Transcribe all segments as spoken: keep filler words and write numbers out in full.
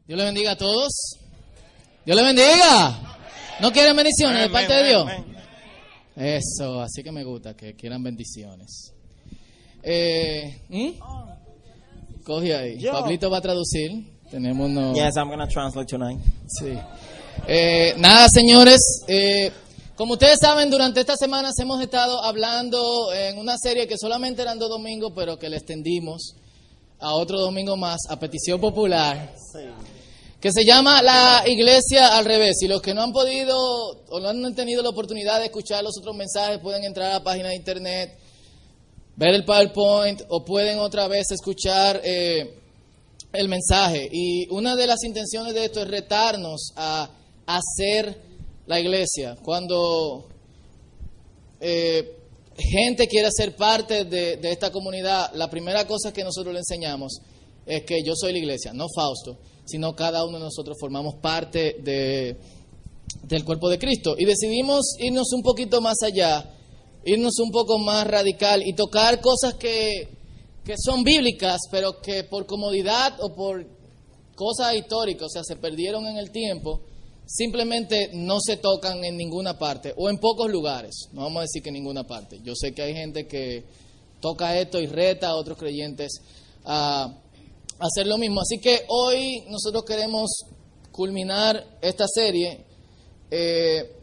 Dios le bendiga a todos. Dios le bendiga. ¿No quieren bendiciones de parte de Dios? Eso, así que me gusta que quieran bendiciones. Eh, ¿hmm? Coge ahí. Yo. Pablito va a traducir. Tenemos unos... Yes, I'm gonna translate tonight. Sí. Eh, nada, señores. Eh, como ustedes saben, durante estas semanas hemos estado hablando en una serie que solamente eran dos domingos, pero que le extendimos a otro domingo más, a petición popular. Sí. Que se llama La Iglesia al Revés. Y los que no han podido o no han tenido la oportunidad de escuchar los otros mensajes, pueden entrar a la página de internet, ver el PowerPoint, o pueden otra vez escuchar eh, el mensaje. Y una de las intenciones de esto es retarnos a hacer la iglesia. Cuando eh, gente quiere ser parte de, de esta comunidad, la primera cosa que nosotros le enseñamos es que yo soy la iglesia, no Fausto, sino cada uno de nosotros formamos parte de, del cuerpo de Cristo. Y decidimos irnos un poquito más allá, irnos un poco más radical y tocar cosas que, que son bíblicas, pero que por comodidad o por cosas históricas, o sea, se perdieron en el tiempo, simplemente no se tocan en ninguna parte o en pocos lugares. No vamos a decir que en ninguna parte. Yo sé que hay gente que toca esto y reta a otros creyentes a hacer lo mismo. Así que hoy nosotros queremos culminar esta serie eh,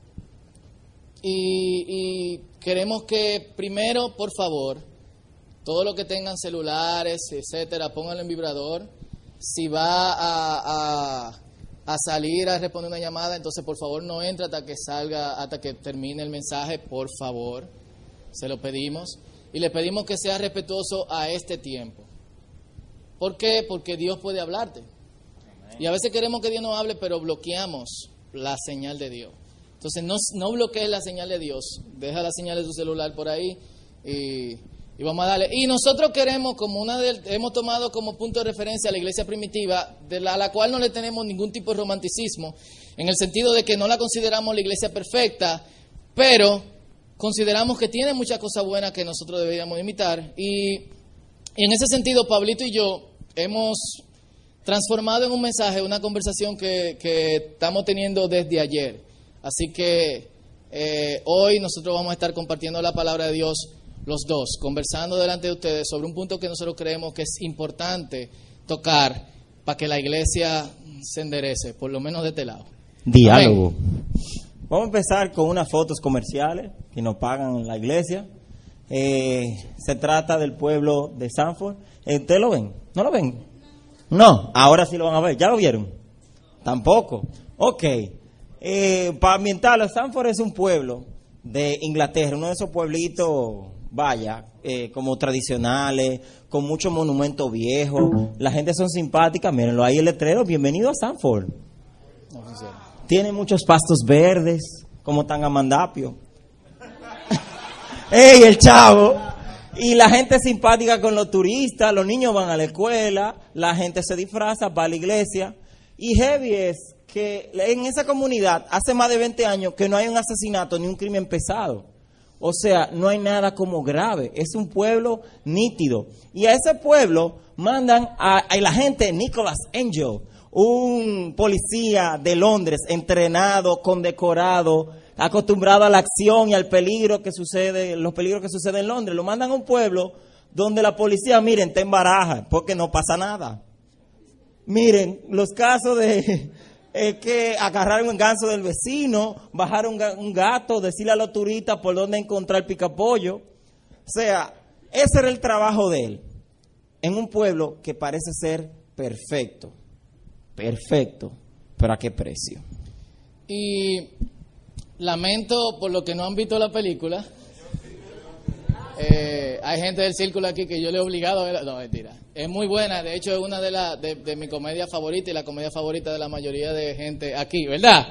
y, y queremos que primero, por favor, todo lo que tengan celulares, etcétera, pónganlo en vibrador. Si va a, a, a salir a responder una llamada, entonces por favor no entre hasta que salga, hasta que termine el mensaje, por favor. Se lo pedimos. Y le pedimos que sea respetuoso a este tiempo. ¿Por qué? Porque Dios puede hablarte. Amén. Y a veces queremos que Dios nos hable, pero bloqueamos la señal de Dios. Entonces no, no bloquees la señal de Dios. Deja la señal de tu celular por ahí y, y vamos a darle. Y nosotros queremos, como una de, hemos tomado como punto de referencia a la iglesia primitiva, de la, a la cual no le tenemos ningún tipo de romanticismo, en el sentido de que no la consideramos la iglesia perfecta, pero consideramos que tiene muchas cosas buenas que nosotros deberíamos imitar. Y, y en ese sentido, Pablito y yo hemos transformado en un mensaje una conversación que, que estamos teniendo desde ayer. Así que eh, hoy nosotros vamos a estar compartiendo la palabra de Dios los dos, conversando delante de ustedes sobre un punto que nosotros creemos que es importante tocar para que la iglesia se enderece, por lo menos de este lado. Diálogo. Amén. Vamos a empezar con unas fotos comerciales que nos pagan en la iglesia. Eh, se trata del pueblo de Sanford. Eh, ¿Ustedes lo ven? ¿No lo ven? No, ahora sí lo van a ver. ¿Ya lo vieron? Tampoco. Ok. Eh, para ambientarlo, Sanford es un pueblo de Inglaterra, uno de esos pueblitos, vaya, eh, como tradicionales, con muchos monumentos viejos. La gente son simpáticas. Mírenlo ahí el letrero. Bienvenido a Sanford. No, tiene muchos pastos verdes, como Tangamandapio. ¡Ey, el chavo! Y la gente es simpática con los turistas, los niños van a la escuela, la gente se disfraza, va a la iglesia. Y heavy es que en esa comunidad hace más de veinte años que no hay un asesinato ni un crimen pesado. O sea, no hay nada como grave. Es un pueblo nítido. Y a ese pueblo mandan a, a la gente Nicholas Angel, un policía de Londres, entrenado, condecorado, acostumbrado a la acción y al peligro que sucede, los peligros que suceden en Londres. Lo mandan a un pueblo donde la policía, miren, está en baraja, porque no pasa nada. Miren, los casos de eh, que agarraron un ganso del vecino, bajaron un gato, decirle a los turistas por dónde encontrar picapollo. O sea, ese era el trabajo de él, en un pueblo que parece ser perfecto. Perfecto, pero ¿a qué precio? Y lamento por lo que no han visto la película. Eh, hay gente del círculo aquí que yo le he obligado a ver. No, mentira. Es muy buena. De hecho, es una de, la, de, de mi comedia favorita y la comedia favorita de la mayoría de gente aquí, ¿verdad?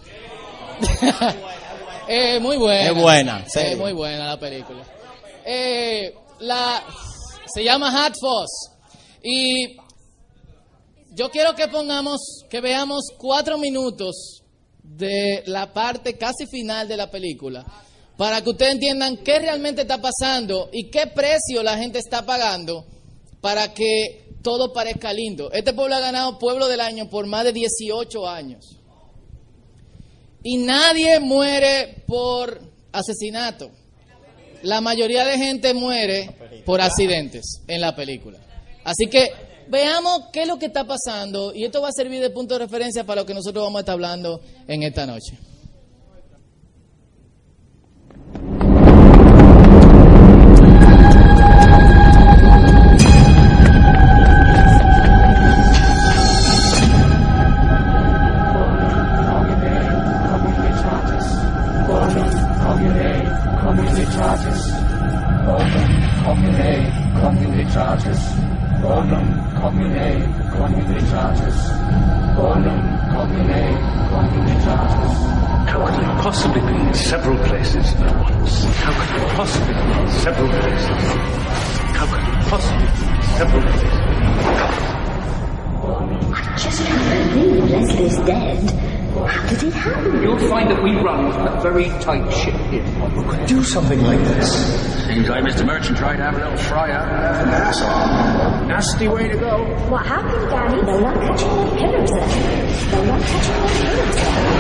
Es muy buena. Es buena. Es eh, muy buena la película. Eh, la, se llama Hot Fuzz. Y yo quiero que pongamos, que veamos cuatro minutos de la parte casi final de la película, para que ustedes entiendan qué realmente está pasando y qué precio la gente está pagando para que todo parezca lindo. Este pueblo ha ganado Pueblo del Año por más de dieciocho años. Y nadie muere por asesinato. La mayoría de gente muere por accidentes en la película. Así que veamos qué es lo que está pasando y esto va a servir de punto de referencia para lo que nosotros vamos a estar hablando en esta noche. How could it possibly be in several places at once? How could it possibly be in several places? How could it possibly be in several places? I just can't believe Leslie's dead. How did it happen? You'll find that we run a very tight ship here. Who could do something like this? Seems like Mister Merchant tried to have a little fry out and have an asshole. Nasty way to go. What happened, Danny? They're not catching any killers there. They're not catching any killers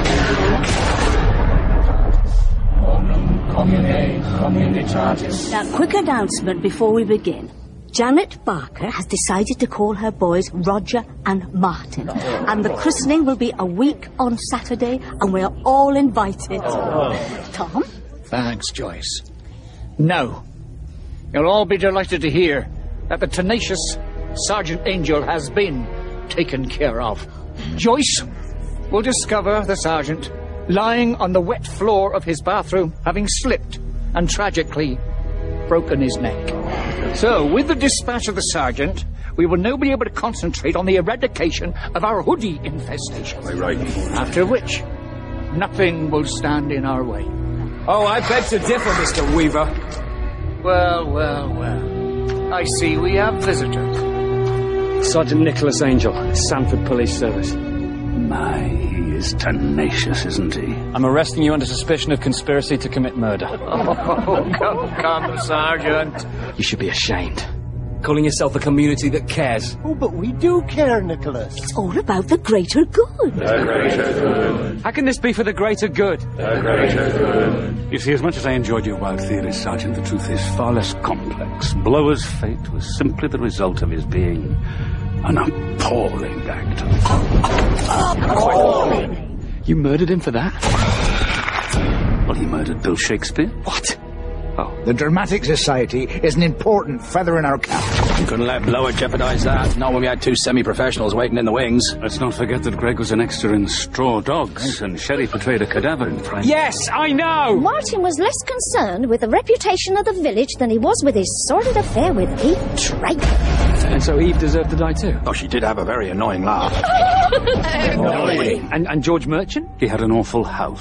there. Now, quick announcement before we begin. Janet Barker has decided to call her boys Roger and Martin. And the christening will be a week on Saturday, and we're all invited. Tom? Thanks, Joyce. Now, you'll all be delighted to hear that the tenacious Sergeant Angel has been taken care of. Joyce will discover the sergeant lying on the wet floor of his bathroom, having slipped and tragically broken his neck. So, with the dispatch of the sergeant, we will now be able to concentrate on the eradication of our hoodie infestation. Right, right. After which, nothing will stand in our way. Oh, I beg to differ, Mister Weaver. Well, well, well. I see we have visitors. Sergeant Nicholas Angel, Sanford Police Service. My, he is tenacious, isn't he? I'm arresting you under suspicion of conspiracy to commit murder. Oh, come, come, Sergeant. You should be ashamed. Calling yourself a community that cares. Oh, but we do care, Nicholas. It's all about the greater good. The greater good. How can this be for the greater good? The greater good. You see, as much as I enjoyed your wild theories, Sergeant, the truth is far less complex. Blower's fate was simply the result of his being an appalling actor. Appalling? You murdered him for that? Well, he murdered Bill Shakespeare. What? Oh, the Dramatic Society is an important feather in our cap. You couldn't let Blower jeopardize that. Not when we had two semi-professionals waiting in the wings. Let's not forget that Greg was an extra in Straw Dogs, and Sherry portrayed a cadaver in Frank. Yes, I know! Martin was less concerned with the reputation of the village than he was with his sordid affair with Eve Draper. And so Eve deserved to die too? Oh, she did have a very annoying laugh. Annoying. And, and George Merchant? He had an awful house.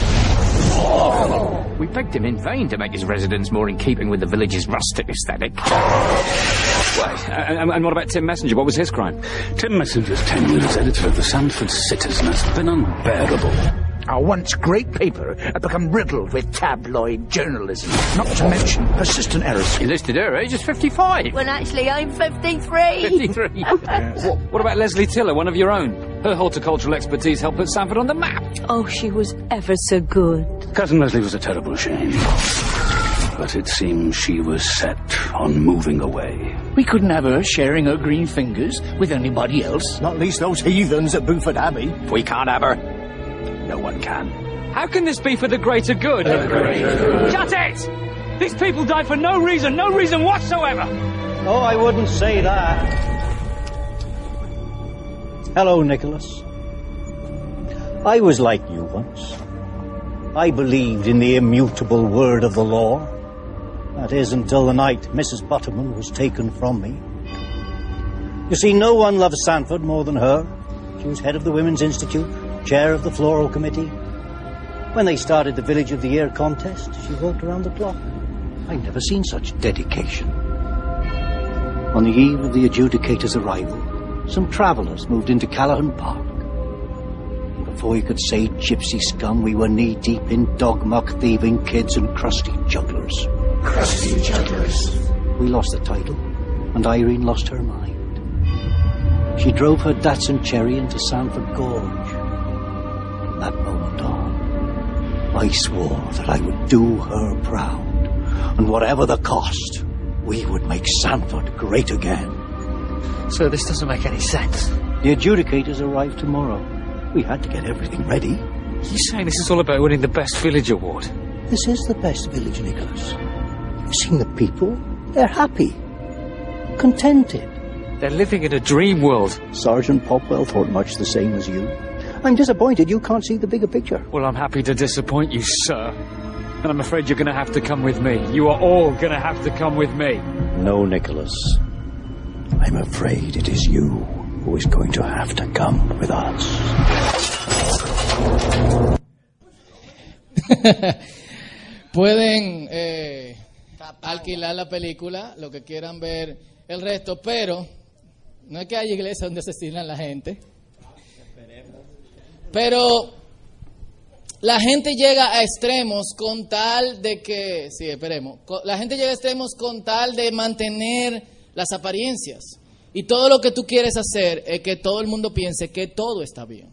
Oh. We begged him in vain to make his residence more in keeping with the village's rustic aesthetic. Wait, and, and what about Tim Messenger? What was his crime? Tim Messenger's tenure as editor of the Sanford Citizen has been unbearable. Our once great paper had become riddled with tabloid journalism, not to mention persistent errors. He listed her age as fifty-five. When actually I'm fifty-three. fifty-three. Yes. what, what about Leslie Tiller, one of your own? Her horticultural expertise helped put Sanford on the map. Oh, she was ever so good. Cousin Leslie was a terrible shame. But it seems she was set on moving away. We couldn't have her sharing her green fingers with anybody else. Not least those heathens at Buford Abbey. If we can't have her, no one can. How can this be for the greater good? The greater good. Shut it! These people died for no reason, no reason whatsoever! Oh, I wouldn't say that. Hello, Nicholas. I was like you once. I believed in the immutable word of the law. That is, until the night Missus Butterman was taken from me. You see, no one loved Sanford more than her. She was head of the Women's Institute, chair of the Floral Committee. When they started the Village of the Year contest, she worked around the clock. I'd never seen such dedication. On the eve of the adjudicator's arrival, some travellers moved into Callaghan Park. And before you could say gypsy scum, we were knee-deep in dog-muck thieving kids and crusty jugglers. Crusty jugglers. We lost the title, and Irene lost her mind. She drove her Datsun Cherry into Sanford Gorge. From that moment on, I swore that I would do her proud. And whatever the cost, we would make Sanford great again. Sir, this doesn't make any sense. The adjudicators arrive tomorrow. We had to get everything ready. You saying this is all about winning the Best Village Award? This is the best village, Nicholas. You've seen the people. They're happy. Contented. They're living in a dream world. Sergeant Popwell thought much the same as you. I'm disappointed you can't see the bigger picture. Well, I'm happy to disappoint you, sir. And I'm afraid you're going to have to come with me. You are all going to have to come with me. No, Nicholas. I'm afraid it is you who is going to have to come with us. Pueden eh, alquilar la película, lo que quieran ver el resto, pero no es que haya iglesias donde asesinan a la gente. Pero la gente llega a extremos con tal de que, sí, esperemos, la gente llega a extremos con tal de mantener las apariencias. Y todo lo que tú quieres hacer es que todo el mundo piense que todo está bien.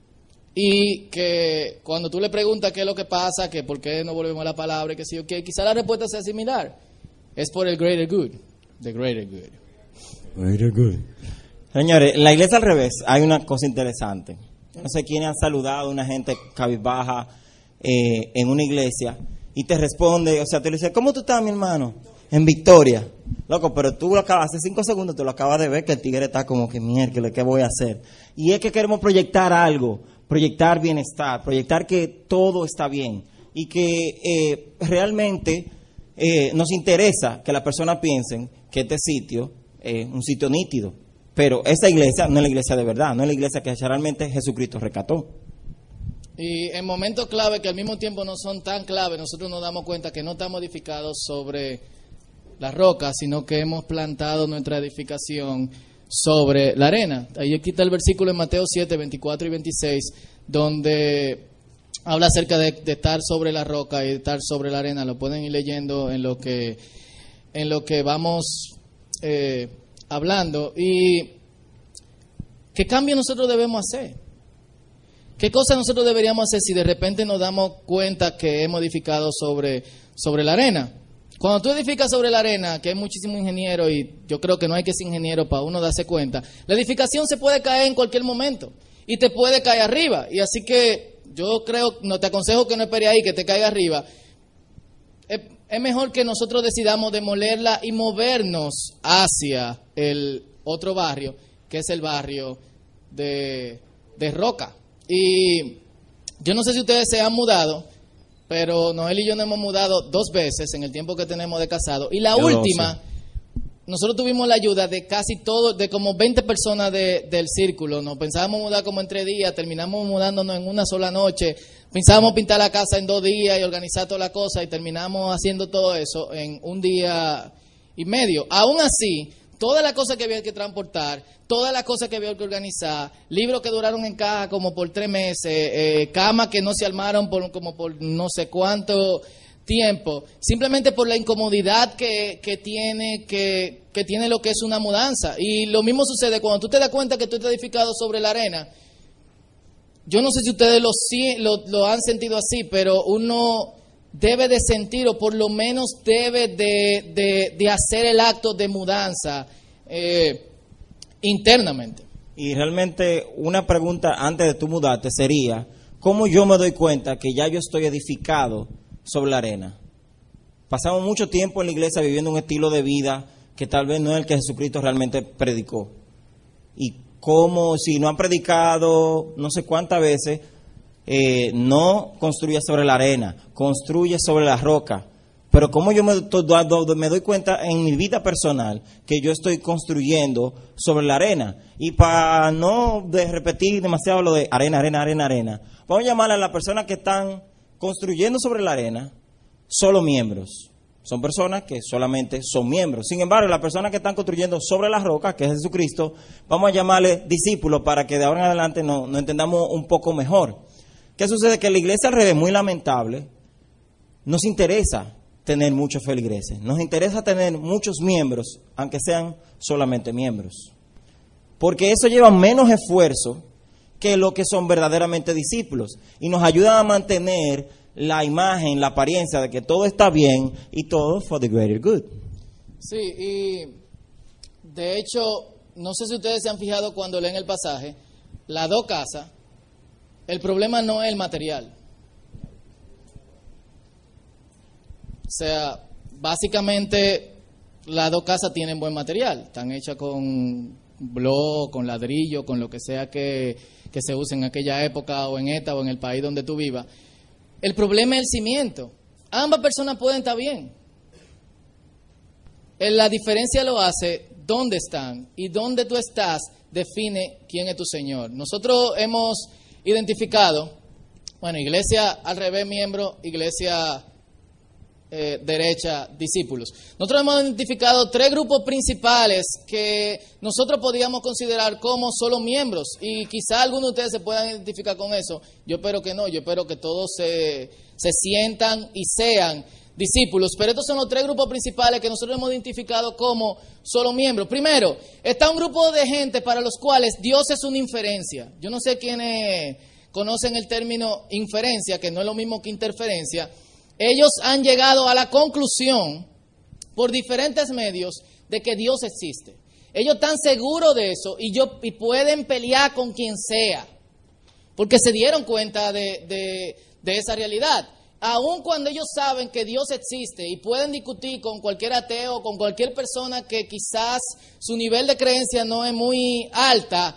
Y que cuando tú le preguntas qué es lo que pasa, que por qué no volvemos a la palabra, que sí, okay, quizá la respuesta sea similar. Es por el greater good. The greater good. Greater good. Señores, en la iglesia al revés hay una cosa interesante. No sé quiénes han saludado a una gente cabizbaja eh, en una iglesia y te responde, o sea, te le dice, ¿cómo tú estás, mi hermano? En victoria. Loco, pero tú lo acabas, hace cinco segundos tú lo acabas de ver que el tigre está como que miércoles, ¿qué voy a hacer? Y es que queremos proyectar algo, proyectar bienestar, proyectar que todo está bien y que eh, realmente eh, nos interesa que las personas piensen que este sitio es un sitio nítido. Pero esa iglesia no es la iglesia de verdad, no es la iglesia que realmente Jesucristo rescató. Y en momentos clave que al mismo tiempo no son tan clave, nosotros nos damos cuenta que no estamos edificados sobre la roca, sino que hemos plantado nuestra edificación sobre la arena. Ahí aquí está el versículo en Mateo siete, veinticuatro y veintiséis, donde habla acerca de, de estar sobre la roca y de estar sobre la arena. Lo pueden ir leyendo en lo que, en lo que vamos eh, hablando. ¿Y qué cambio nosotros debemos hacer? ¿Qué cosas nosotros deberíamos hacer si de repente nos damos cuenta que hemos edificado sobre, sobre la arena? Cuando tú edificas sobre la arena, que hay muchísimos ingenieros y yo creo que no hay que ser ingeniero para uno darse cuenta, la edificación se puede caer en cualquier momento y te puede caer arriba. Y así que yo creo, no te aconsejo que no esperes ahí, que te caiga arriba. Es, es mejor que nosotros decidamos demolerla y movernos hacia el otro barrio, que es el barrio de, de Roca. Y yo no sé si ustedes se han mudado, pero Noel y yo nos hemos mudado dos veces en el tiempo que tenemos de casado. Y la yo última, nosotros tuvimos la ayuda de casi todo, de como veinte personas de, del círculo. Nos pensábamos mudar como en tres días, terminamos mudándonos en una sola noche. Pensábamos pintar la casa en dos días y organizar toda la cosa y terminamos haciendo todo eso en un día y medio. Aún así, todas las cosas que había que transportar, todas las cosas que había que organizar, libros que duraron en caja como por tres meses, eh, camas que no se armaron por como por no sé cuánto tiempo, simplemente por la incomodidad que, que tiene que, que tiene lo que es una mudanza. Y lo mismo sucede cuando tú te das cuenta que tú estás edificado sobre la arena. Yo no sé si ustedes lo, lo, lo han sentido así, pero uno debe de sentir, o por lo menos debe de, de, de hacer el acto de mudanza eh, internamente. Y realmente una pregunta antes de tú mudarte sería, ¿cómo yo me doy cuenta que ya yo estoy edificado sobre la arena? Pasamos mucho tiempo en la iglesia viviendo un estilo de vida que tal vez no es el que Jesucristo realmente predicó. Y como si no han predicado no sé cuántas veces, Eh, no construye sobre la arena, construye sobre la roca. Pero como yo me, me doy cuenta en mi vida personal que yo estoy construyendo sobre la arena. Y para no de repetir demasiado lo de arena, arena, arena, arena, vamos a llamar a las personas que están construyendo sobre la arena solo miembros. Son personas que solamente son miembros. Sin embargo, las personas que están construyendo sobre la roca, que es Jesucristo, vamos a llamarles discípulos para que de ahora en adelante nos no entendamos un poco mejor. ¿Qué sucede? Que la iglesia al revés, muy lamentable, nos interesa tener muchos feligreses, nos interesa tener muchos miembros, aunque sean solamente miembros. porque eso lleva menos esfuerzo que lo que son verdaderamente discípulos, y nos ayudan a mantener la imagen, la apariencia de que todo está bien y todo for the greater good. Sí, y de hecho, no sé si ustedes se han fijado cuando leen el pasaje, las dos casas, el problema no es el material. O sea, básicamente las dos casas tienen buen material, están hechas con bloc, con ladrillo, con lo que sea que, que se use en aquella época o en esta o en el país donde tú vivas. El problema es el cimiento. Ambas personas pueden estar bien. La diferencia lo hace dónde están, y dónde tú estás define quién es tu Señor. Nosotros hemos identificado, bueno, iglesia al revés, miembro, iglesia eh, derecha, discípulos. Nosotros hemos identificado tres grupos principales que nosotros podríamos considerar como solo miembros, y quizá algunos de ustedes se puedan identificar con eso. Yo espero que no, yo espero que todos se, se sientan y sean discípulos, pero estos son los tres grupos principales que nosotros hemos identificado como solo miembros. Primero, está un grupo de gente para los cuales Dios es una inferencia. Yo no sé quiénes conocen el término inferencia, que no es lo mismo que interferencia. Ellos han llegado a la conclusión, por diferentes medios, de que Dios existe. Ellos están seguros de eso y, yo, y pueden pelear con quien sea, porque se dieron cuenta de, de, de esa realidad. Aun cuando ellos saben que Dios existe y pueden discutir con cualquier ateo, con cualquier persona que quizás su nivel de creencia no es muy alta,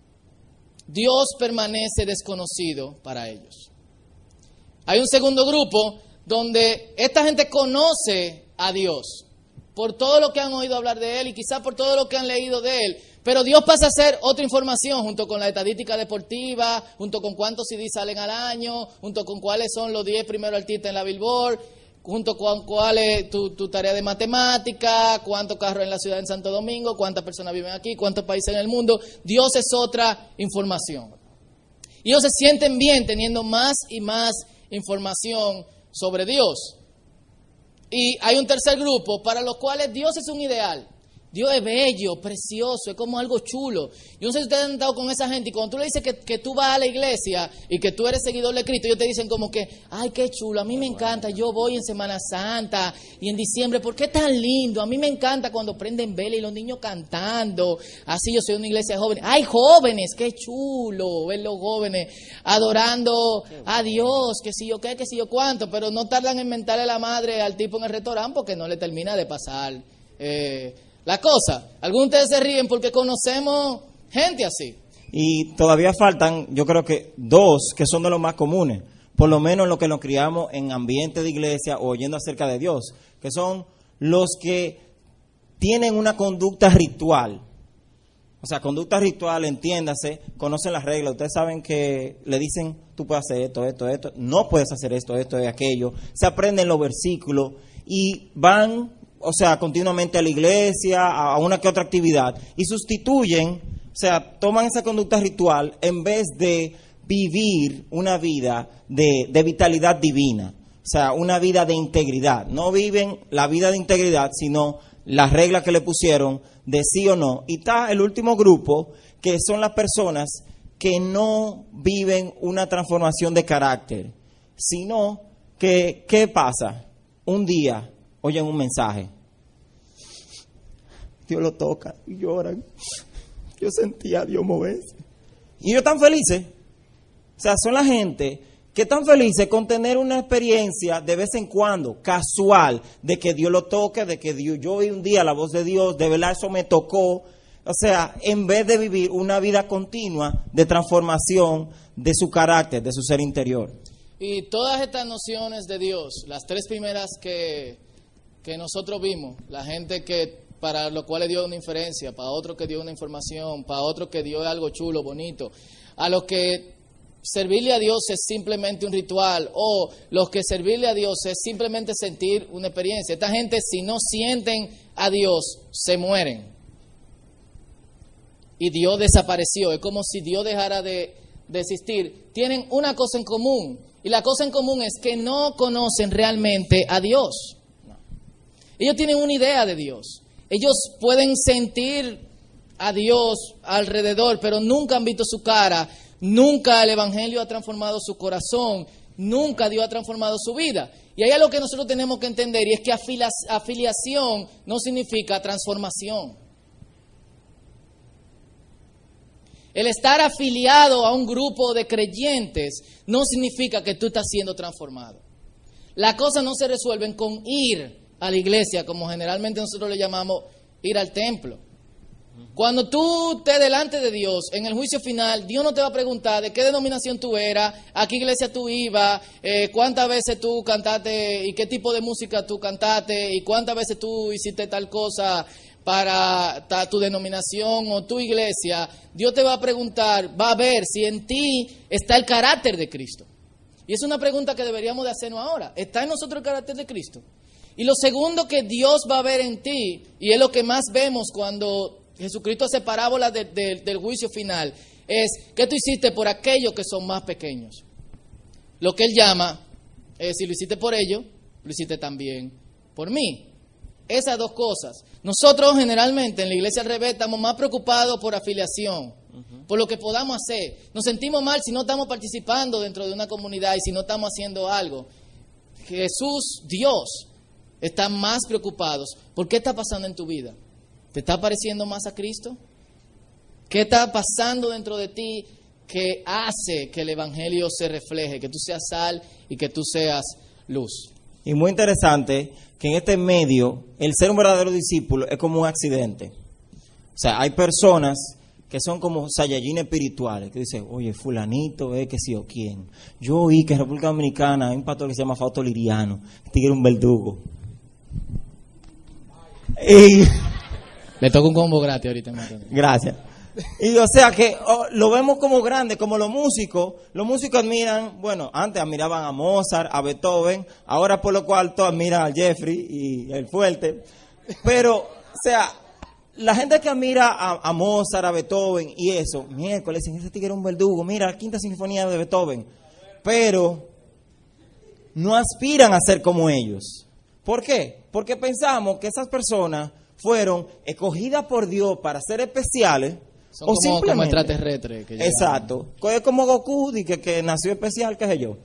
Dios permanece desconocido para ellos. Hay un segundo grupo donde esta gente conoce a Dios por todo lo que han oído hablar de Él y quizás por todo lo que han leído de Él, pero Dios pasa a ser otra información junto con la estadística deportiva, junto con cuántos C D salen al año, junto con cuáles son los diez primeros artistas en la Billboard, junto con cuál es tu, tu tarea de matemática, cuántos carros en la ciudad de Santo Domingo, cuántas personas viven aquí, cuántos países en el mundo. Dios es otra información. Y ellos se sienten bien teniendo más y más información sobre Dios. Y hay un tercer grupo para los cuales Dios es un ideal. Dios es bello, precioso, es como algo chulo. Yo no sé si ustedes han estado con esa gente y cuando tú le dices que, que tú vas a la iglesia y que tú eres seguidor de Cristo, ellos te dicen como que, ay, qué chulo, a mí me encanta, yo voy en Semana Santa y en diciembre, ¿por qué tan lindo? A mí me encanta cuando prenden vela y los niños cantando. Así yo soy una iglesia de jóvenes. ¡Ay, jóvenes! ¡Qué chulo ver los jóvenes adorando a Dios! Que si yo qué, que si yo cuánto, pero no tardan en mentarle la madre al tipo en el restaurante porque no le termina de pasar eh, la cosa. Algunos de ustedes se ríen porque conocemos gente así. Y todavía faltan, yo creo que dos que son de los más comunes, por lo menos los que nos criamos en ambiente de iglesia o oyendo acerca de Dios, que son los que tienen una conducta ritual. O sea, conducta ritual, entiéndase, conocen las reglas. Ustedes saben que le dicen, tú puedes hacer esto, esto, esto, no puedes hacer esto, esto y aquello. Se aprenden los versículos y van, o sea, continuamente a la iglesia, a una que otra actividad, y sustituyen, o sea, toman esa conducta ritual en vez de vivir una vida de, de vitalidad divina, o sea, una vida de integridad. No viven la vida de integridad, sino las reglas que le pusieron de sí o no. Y está el último grupo, que son las personas que no viven una transformación de carácter, sino que, ¿qué pasa? Un día oyen un mensaje, Dios lo toca y lloran. Yo sentía a Dios moverse. Y ellos están felices. O sea, son la gente que están felices con tener una experiencia de vez en cuando, casual, de que Dios lo toque, de que Dios, yo oí un día la voz de Dios, de verdad eso me tocó. O sea, en vez de vivir una vida continua de transformación de su carácter, de su ser interior. Y todas estas nociones de Dios, las tres primeras que, que nosotros vimos, la gente que para los cuales dio una inferencia, para otros que dio una información, para otros que dio algo chulo, bonito, a los que servirle a Dios es simplemente un ritual, o los que servirle a Dios es simplemente sentir una experiencia. Esta gente, si no sienten a Dios, se mueren. Y Dios desapareció. Es como si Dios dejara de, de existir. Tienen una cosa en común, y la cosa en común es que no conocen realmente a Dios. Ellos tienen una idea de Dios. Ellos pueden sentir a Dios alrededor, pero nunca han visto su cara, nunca el Evangelio ha transformado su corazón, nunca Dios ha transformado su vida. Y hay algo que nosotros tenemos que entender, y es que afiliación no significa transformación. El estar afiliado a un grupo de creyentes no significa que tú estás siendo transformado. Las cosas no se resuelven con ir a la iglesia, como generalmente nosotros le llamamos ir al templo. Cuando tú estés delante de Dios en el juicio final, Dios no te va a preguntar de qué denominación tú eras, a qué iglesia tú ibas, eh, cuántas veces tú cantaste y qué tipo de música tú cantaste y cuántas veces tú hiciste tal cosa para ta, tu denominación o tu iglesia. Dios te va a preguntar, va a ver si en ti está el carácter de Cristo. Y es una pregunta que deberíamos de hacernos ahora. ¿Está en nosotros el carácter de Cristo? Y lo segundo que Dios va a ver en ti, y es lo que más vemos cuando Jesucristo hace parábolas de, de, del juicio final, es ¿qué tú hiciste por aquellos que son más pequeños? Lo que Él llama, eh, si lo hiciste por ellos, lo hiciste también por mí. Esas dos cosas. Nosotros generalmente en la iglesia al revés estamos más preocupados por afiliación, uh-huh. por lo que podamos hacer. Nos sentimos mal si no estamos participando dentro de una comunidad y si no estamos haciendo algo. Jesús, Dios, están más preocupados por qué está pasando en tu vida. ¿Te está pareciendo más a Cristo? ¿Qué está pasando dentro de ti que hace que el Evangelio se refleje, que tú seas sal y que tú seas luz? Y muy interesante que en este medio el ser un verdadero discípulo es como un accidente. O sea, hay personas que son como saiyajines espirituales, que dicen, oye, fulanito, eh, que sí o quién. Yo oí que en República Dominicana hay un pastor que se llama Fausto Liriano, este era un verdugo. Y... le toca un combo gratis ahorita. Gracias. Y o sea que oh, lo vemos como grande, como los músicos. Los músicos admiran, bueno, antes admiraban a Mozart, a Beethoven, ahora por lo cual todos admiran a Jeffrey y el fuerte. Pero, o sea, la gente que admira a, a Mozart, a Beethoven y eso, miércoles dicen, ese tigre era un verdugo, mira la quinta sinfonía de Beethoven. Pero no aspiran a ser como ellos. ¿Por qué? Porque pensamos que esas personas fueron escogidas por Dios para ser especiales. Son o como, simplemente, como extraterrestres. Que exacto. Es como Goku, que, que nació especial, qué sé yo.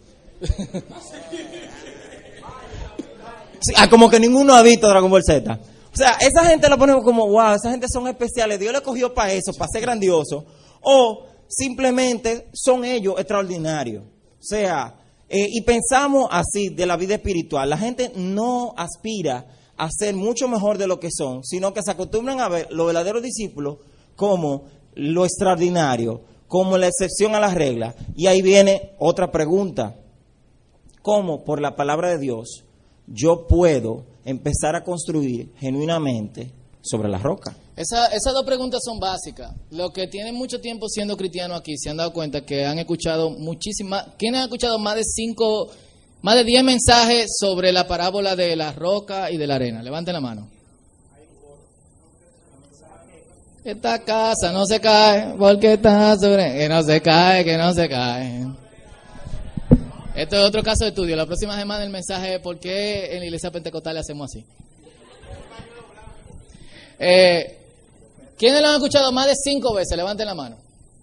Sí, ah, como que ninguno ha visto Dragon Ball Z. O sea, esa gente la ponemos como, wow, esa gente son especiales. Dios le cogió para eso, para ser grandioso. O simplemente son ellos extraordinarios. O sea, eh, y pensamos así de la vida espiritual. La gente no aspira a ser mucho mejor de lo que son, sino que se acostumbran a ver los verdaderos discípulos como lo extraordinario, como la excepción a la regla. Y ahí viene otra pregunta. ¿Cómo por la palabra de Dios yo puedo empezar a construir genuinamente sobre la roca? Esa, esas dos preguntas son básicas. Los que tienen mucho tiempo siendo cristianos aquí se han dado cuenta que han escuchado muchísimas, ¿quiénes han escuchado más de cinco, más de diez mensajes sobre la parábola de la roca y de la arena? Levanten la mano. Esta casa no se cae porque está sobre... Que no se cae, que no se cae. Esto es otro caso de estudio. La próxima semana el mensaje es por qué en la iglesia pentecostal le hacemos así. Eh, ¿Quiénes lo han escuchado más de cinco veces? Levanten la mano.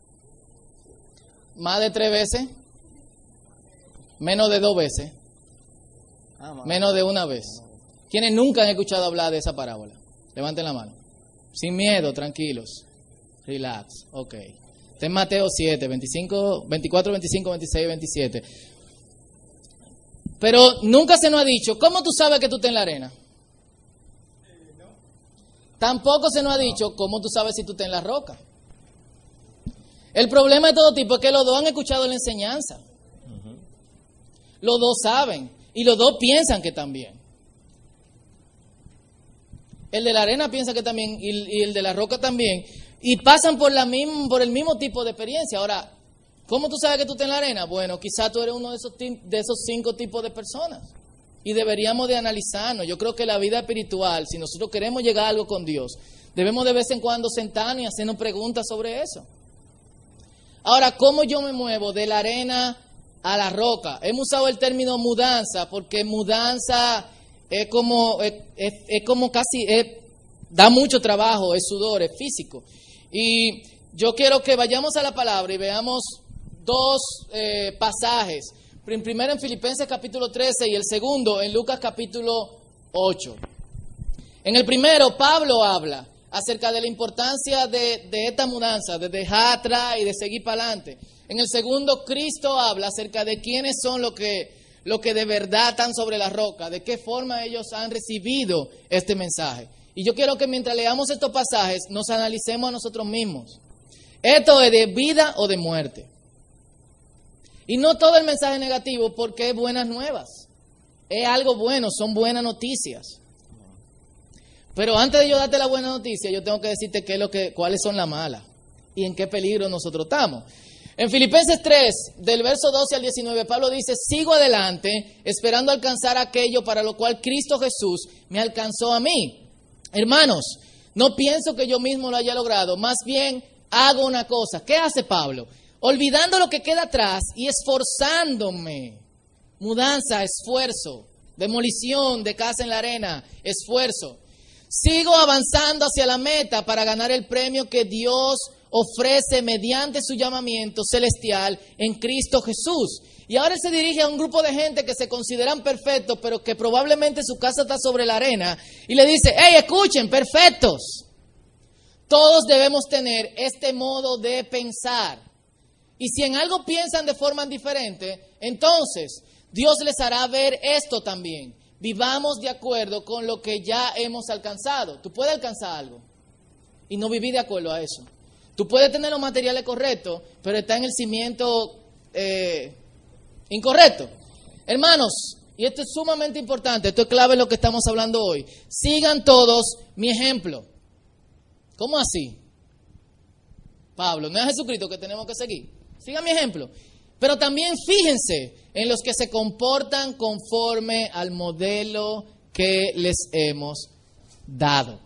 ¿Más de tres veces? ¿Menos de dos veces? ¿Menos de una vez? ¿Quiénes nunca han escuchado hablar de esa parábola? Levanten la mano. Sin miedo, tranquilos. Relax. Ok. Está en Mateo siete, veinticinco, veinticuatro, veinticinco, veintiséis, veintisiete. Pero nunca se nos ha dicho, ¿cómo tú sabes que tú estás en la arena? Tampoco se nos ha dicho, ¿cómo tú sabes si tú estás en la roca? El problema de todo tipo es que los dos han escuchado la enseñanza. Los dos saben. Y los dos piensan que también. El de la arena piensa que también, y, y el de la roca también, y pasan por la misma, por el mismo tipo de experiencia. Ahora, ¿cómo tú sabes que tú estás en la arena? Bueno, quizás tú eres uno de esos, de esos cinco tipos de personas, y deberíamos de analizarnos. Yo creo que la vida espiritual, si nosotros queremos llegar a algo con Dios, debemos de vez en cuando sentarnos y hacernos preguntas sobre eso. Ahora, ¿cómo yo me muevo de la arena a la roca? Hemos usado el término mudanza, porque mudanza... Es como, es, es, es como casi, es, da mucho trabajo, es sudor, es físico. Y yo quiero que vayamos a la palabra y veamos dos eh, pasajes. Primero en Filipenses capítulo trece y el segundo en Lucas capítulo ocho. En el primero, Pablo habla acerca de la importancia de, de esta mudanza, de dejar atrás y de seguir para adelante. En el segundo, Cristo habla acerca de quiénes son los que, lo que de verdad están sobre la roca, de qué forma ellos han recibido este mensaje. Y yo quiero que mientras leamos estos pasajes nos analicemos a nosotros mismos. Esto es de vida o de muerte. Y no todo el mensaje negativo porque es buenas nuevas. Es algo bueno, son buenas noticias. Pero antes de yo darte la buena noticia, yo tengo que decirte qué es lo que, cuáles son las malas y en qué peligro nosotros estamos. En Filipenses tres, del verso doce al diecinueve, Pablo dice, sigo adelante, esperando alcanzar aquello para lo cual Cristo Jesús me alcanzó a mí. Hermanos, no pienso que yo mismo lo haya logrado, más bien hago una cosa. ¿Qué hace Pablo? Olvidando lo que queda atrás y esforzándome. Mudanza, esfuerzo. Demolición de casa en la arena, esfuerzo. Sigo avanzando hacia la meta para ganar el premio que Dios ofrece mediante su llamamiento celestial en Cristo Jesús. Y ahora él se dirige a un grupo de gente que se consideran perfectos, pero que probablemente su casa está sobre la arena. Y le dice, hey, escuchen, perfectos. Todos debemos tener este modo de pensar. Y si en algo piensan de forma diferente, entonces Dios les hará ver esto también. Vivamos de acuerdo con lo que ya hemos alcanzado. Tú puedes alcanzar algo y no vivir de acuerdo a eso. Tú puedes tener los materiales correctos, pero está en el cimiento eh, incorrecto. Hermanos, y esto es sumamente importante, esto es clave en lo que estamos hablando hoy. Sigan todos mi ejemplo. ¿Cómo así? Pablo, no es Jesucristo que tenemos que seguir. Sigan mi ejemplo. Pero también fíjense en los que se comportan conforme al modelo que les hemos dado.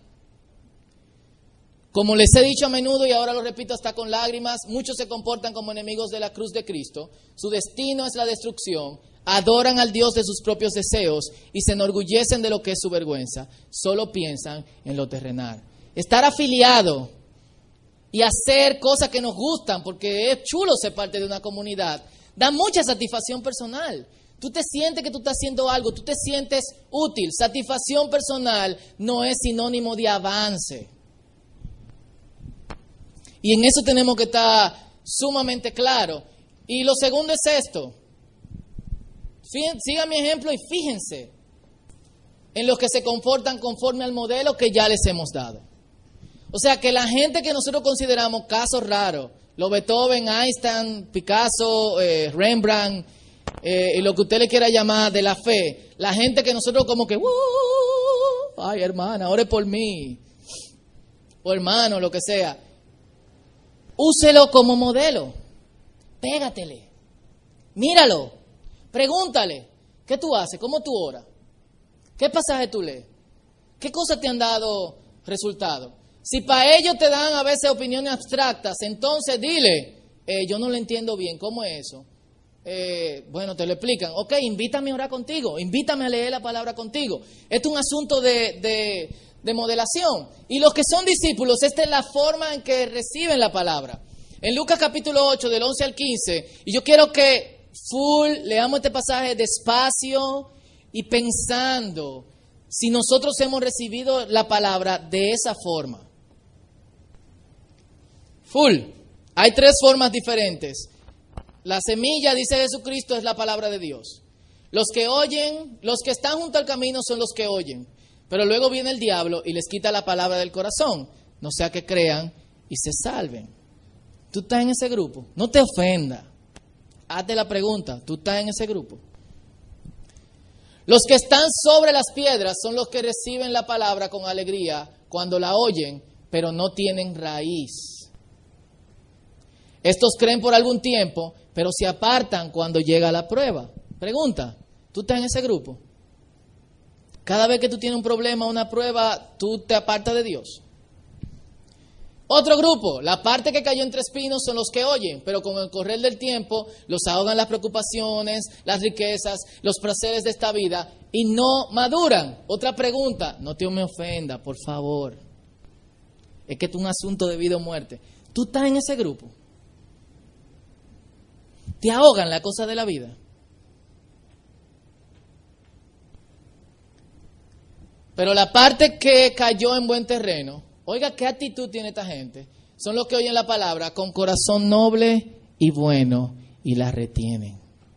Como les he dicho a menudo y ahora lo repito hasta con lágrimas, muchos se comportan como enemigos de la cruz de Cristo. Su destino es la destrucción. Adoran al Dios de sus propios deseos y se enorgullecen de lo que es su vergüenza. Solo piensan en lo terrenal. Estar afiliado y hacer cosas que nos gustan, porque es chulo ser parte de una comunidad, da mucha satisfacción personal. Tú te sientes que tú estás haciendo algo, tú te sientes útil. Satisfacción personal no es sinónimo de avance. Y en eso tenemos que estar sumamente claros. Y lo segundo es esto. Sigan mi ejemplo y fíjense en los que se comportan conforme al modelo que ya les hemos dado. O sea, que la gente que nosotros consideramos casos raros, los Beethoven, Einstein, Picasso, eh, Rembrandt, eh, y lo que usted le quiera llamar de la fe, la gente que nosotros como que, ay hermana, ore por mí, o hermano, lo que sea, úselo como modelo, pégatele, míralo, pregúntale, ¿qué tú haces? ¿Cómo tú oras? ¿Qué pasaje tú lees? ¿Qué cosas te han dado resultado? Si para ellos te dan a veces opiniones abstractas, entonces dile, eh, yo no lo entiendo bien, ¿cómo es eso? Eh, bueno, te lo explican. Ok, invítame a orar contigo, invítame a leer la palabra contigo. Esto es un asunto de, de, de modelación. Y los que son discípulos, esta es la forma en que reciben la palabra. En Lucas capítulo ocho, del once al quince, y yo quiero que full leamos este pasaje despacio y pensando si nosotros hemos recibido la palabra de esa forma. Full. Hay tres formas diferentes. La semilla, dice Jesucristo, es la palabra de Dios. Los que oyen, los que están junto al camino son los que oyen. Pero luego viene el diablo y les quita la palabra del corazón. No sea que crean y se salven. ¿Tú estás en ese grupo? No te ofenda. Hazte la pregunta. ¿Tú estás en ese grupo? Los que están sobre las piedras son los que reciben la palabra con alegría cuando la oyen, pero no tienen raíz. Estos creen por algún tiempo, pero se apartan cuando llega la prueba. Pregunta, ¿tú estás en ese grupo? Cada vez que tú tienes un problema, una prueba, tú te apartas de Dios. Otro grupo, la parte que cayó entre espinos son los que oyen, pero con el correr del tiempo los ahogan las preocupaciones, las riquezas, los placeres de esta vida y no maduran. Otra pregunta, no te me ofenda, por favor. es que esto es un asunto de vida o muerte. Tú estás en ese grupo. Te ahogan las cosas de la vida. Pero la parte que cayó en buen terreno, oiga qué actitud tiene esta gente. Son los que oyen la palabra con corazón noble y bueno y la retienen.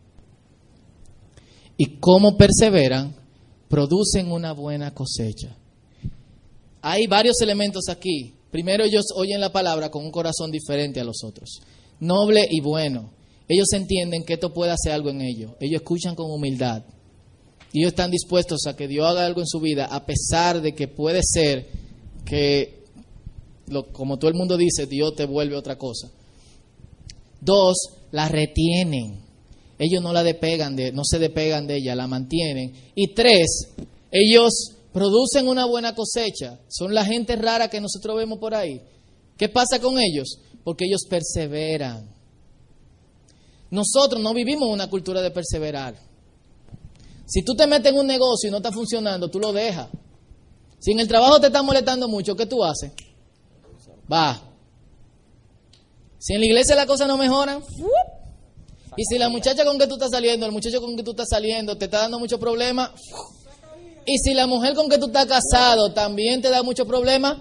Y como perseveran, producen una buena cosecha. Hay varios elementos aquí. Primero, ellos oyen la palabra con un corazón diferente a los otros. Noble y bueno. Ellos entienden que esto puede hacer algo en ellos. Ellos escuchan con humildad. Y ellos están dispuestos a que Dios haga algo en su vida, a pesar de que puede ser que, lo, como todo el mundo dice, Dios te vuelve otra cosa. Dos, la retienen. Ellos no la despegan de, no se despegan de ella, la mantienen. Y tres, ellos producen una buena cosecha. Son la gente rara que nosotros vemos por ahí. ¿Qué pasa con ellos? Porque ellos perseveran. Nosotros no vivimos una cultura de perseverar. Si tú te metes en un negocio y no está funcionando, tú lo dejas. Si en el trabajo te está molestando mucho, ¿qué tú haces? Va. Si en la iglesia las cosas no mejoran, y si la muchacha con que tú estás saliendo, el muchacho con que tú estás saliendo, te está dando muchos problemas, y si la mujer con que tú estás casado también te da muchos problemas,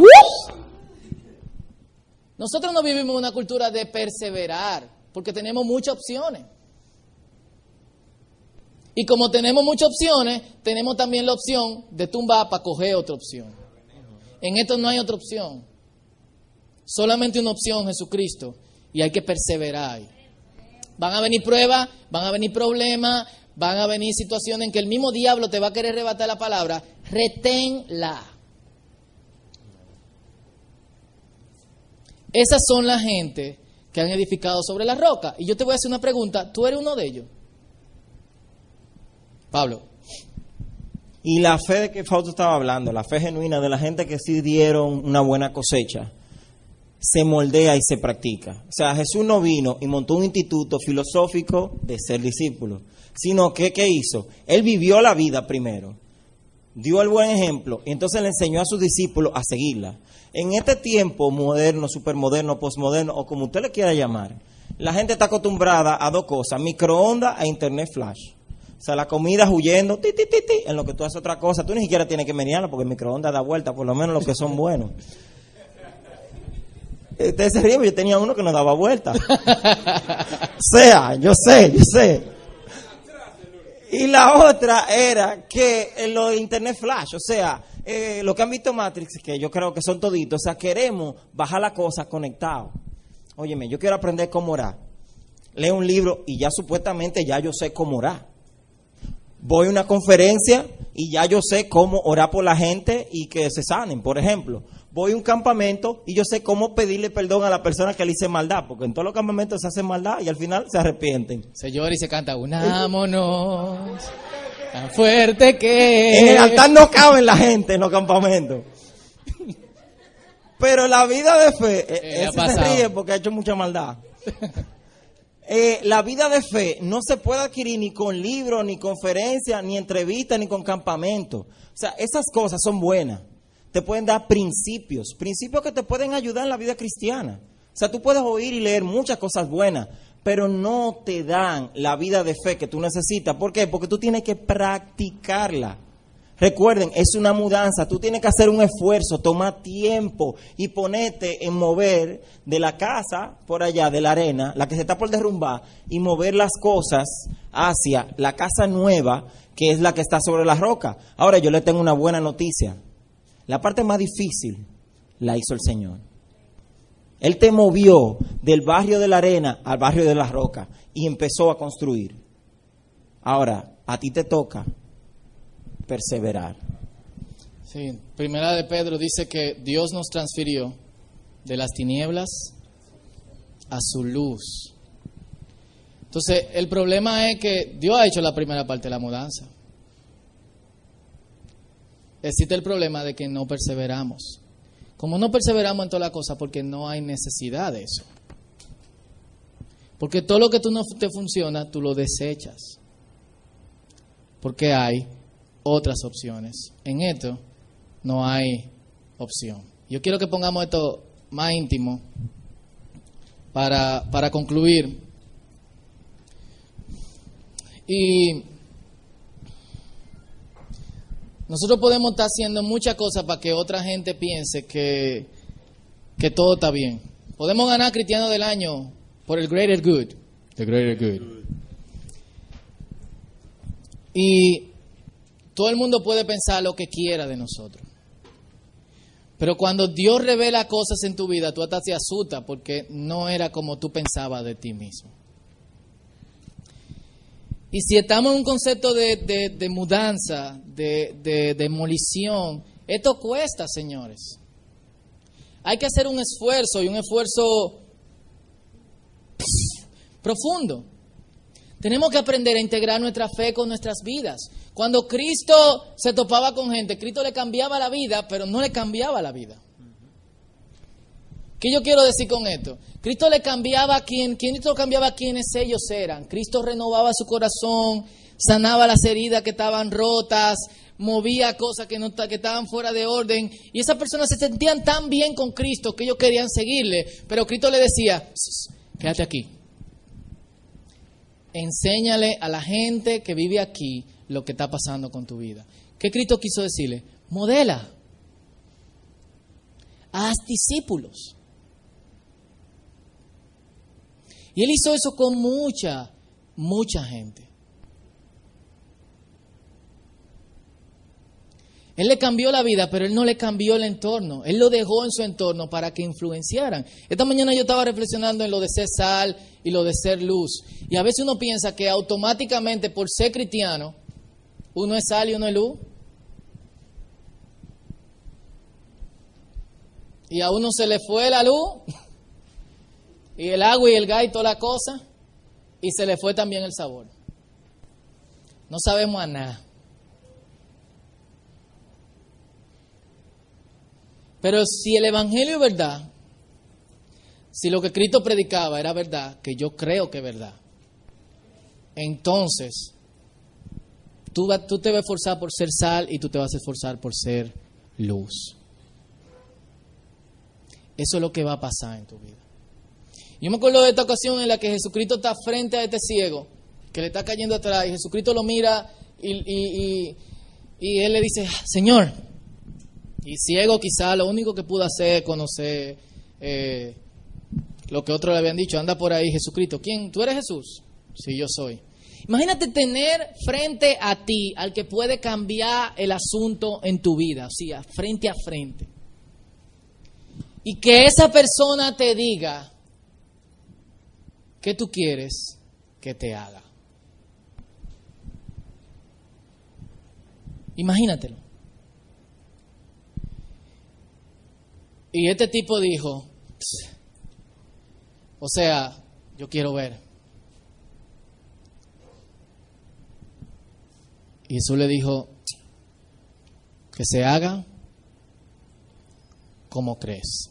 nosotros no vivimos una cultura de perseverar, porque tenemos muchas opciones. Y como tenemos muchas opciones, tenemos también la opción de tumbar para coger otra opción. En esto no hay otra opción. Solamente una opción, Jesucristo. Y hay que perseverar. Van a venir pruebas, van a venir problemas, van a venir situaciones en que el mismo diablo te va a querer arrebatar la palabra. Reténla. Esas son la gente que han edificado sobre la roca. Y yo te voy a hacer una pregunta. ¿Tú eres uno de ellos? Pablo. Y la fe de que Fausto estaba hablando, la fe genuina de la gente que sí dieron una buena cosecha, se moldea y se practica. O sea, Jesús no vino y montó un instituto filosófico de ser discípulo, sino que, ¿qué hizo? Él vivió la vida primero, dio el buen ejemplo y entonces le enseñó a sus discípulos a seguirla. En este tiempo moderno, supermoderno, postmoderno, o como usted le quiera llamar, la gente está acostumbrada a dos cosas, microondas e internet flash. O sea, la comida huyendo, ti, ti, ti, ti, en lo que tú haces otra cosa. Tú ni siquiera tienes que menearla porque el microondas da vuelta, por lo menos los que son buenos. Ustedes se ríen, yo tenía uno que no daba vuelta. O sea, yo sé, yo sé. Y la otra era que en lo de internet flash, o sea, eh, lo que han visto Matrix, que yo creo que son toditos, o sea, queremos bajar la cosa conectado. Óyeme, yo quiero aprender cómo orar. Leo un libro y ya supuestamente ya yo sé cómo orar. Voy a una conferencia y ya yo sé cómo orar por la gente y que se sanen, por ejemplo. Voy a un campamento y yo sé cómo pedirle perdón a la persona que le hice maldad, porque en todos los campamentos se hacen maldad y al final se arrepienten. Se llora y se canta, unámonos, tan fuerte que... En el altar no caben la gente en los campamentos. Pero la vida de fe, eh, ese se ríe porque ha hecho mucha maldad. Eh, la vida de fe no se puede adquirir ni con libros, ni conferencias, ni entrevistas, ni con campamentos. O sea, esas cosas son buenas. Te pueden dar principios, principios que te pueden ayudar en la vida cristiana. O sea, tú puedes oír y leer muchas cosas buenas, pero no te dan la vida de fe que tú necesitas. ¿Por qué? Porque tú tienes que practicarla. Recuerden, es una mudanza, tú tienes que hacer un esfuerzo, tomar tiempo y ponerte en mover de la casa por allá, de la arena, la que se está por derrumbar, y mover las cosas hacia la casa nueva, que es la que está sobre la roca. Ahora yo le tengo una buena noticia. La parte más difícil la hizo el Señor. Él te movió del barrio de la arena al barrio de la roca y empezó a construir. Ahora, a ti te toca perseverar. Sí, primera de Pedro dice que Dios nos transfirió de las tinieblas a su luz. Entonces, el problema es que Dios ha hecho la primera parte de la mudanza. Existe el problema de que no perseveramos. Como no perseveramos en toda la cosa, porque no hay necesidad de eso. Porque todo lo que tú no te funciona, tú lo desechas. Porque hay otras opciones. En esto no hay opción. Yo quiero que pongamos esto más íntimo para, para concluir. Y nosotros podemos estar haciendo muchas cosas para que otra gente piense que, que todo está bien. Podemos ganar Cristiano del Año por el greater good. The greater good. Y todo el mundo puede pensar lo que quiera de nosotros. Pero cuando Dios revela cosas en tu vida, tú hasta te asustas porque no era como tú pensabas de ti mismo. Y si estamos en un concepto de, de, de mudanza, de, de demolición, esto cuesta, señores. Hay que hacer un esfuerzo y un esfuerzo pff, profundo. Tenemos que aprender a integrar nuestra fe con nuestras vidas. Cuando Cristo se topaba con gente, Cristo le cambiaba la vida, pero no le cambiaba la vida. ¿Qué yo quiero decir con esto? Cristo le cambiaba a quien, Cristo cambiaba a quienes ellos eran. Cristo renovaba su corazón, sanaba las heridas que estaban rotas, movía cosas que, no, que estaban fuera de orden. Y esas personas se sentían tan bien con Cristo que ellos querían seguirle. Pero Cristo le decía, quédate aquí. Enséñale a la gente que vive aquí lo que está pasando con tu vida. ¿Qué Cristo quiso decirle? Modela. Haz discípulos. Y Él hizo eso con mucha, mucha gente. Él le cambió la vida, pero Él no le cambió el entorno. Él lo dejó en su entorno para que influenciaran. Esta mañana yo estaba reflexionando en lo de ser sal y lo de ser luz. Y a veces uno piensa que automáticamente por ser cristiano, uno es sal y uno es luz. Y a uno se le fue la luz, y el agua y el gas y toda la cosa, y se le fue también el sabor. No sabemos a nada. Pero si el evangelio es verdad, si lo que Cristo predicaba era verdad, que yo creo que es verdad, entonces tú, va, tú te vas a esforzar por ser sal y tú te vas a esforzar por ser luz. Eso es lo que va a pasar en tu vida. Yo me acuerdo de esta ocasión en la que Jesucristo está frente a este ciego que le está cayendo atrás, y Jesucristo lo mira y, y, y, y él le dice, Señor. Y ciego quizá lo único que pudo hacer es conocer eh, lo que otros le habían dicho. Anda por ahí Jesucristo. ¿Quién? ¿Tú eres Jesús? Sí, yo soy. Imagínate tener frente a ti al que puede cambiar el asunto en tu vida. O sea, frente a frente. Y que esa persona te diga ¿qué tú quieres que te haga? Imagínatelo. Y este tipo dijo, o sea, yo quiero ver. Y Jesús le dijo, que se haga como crees.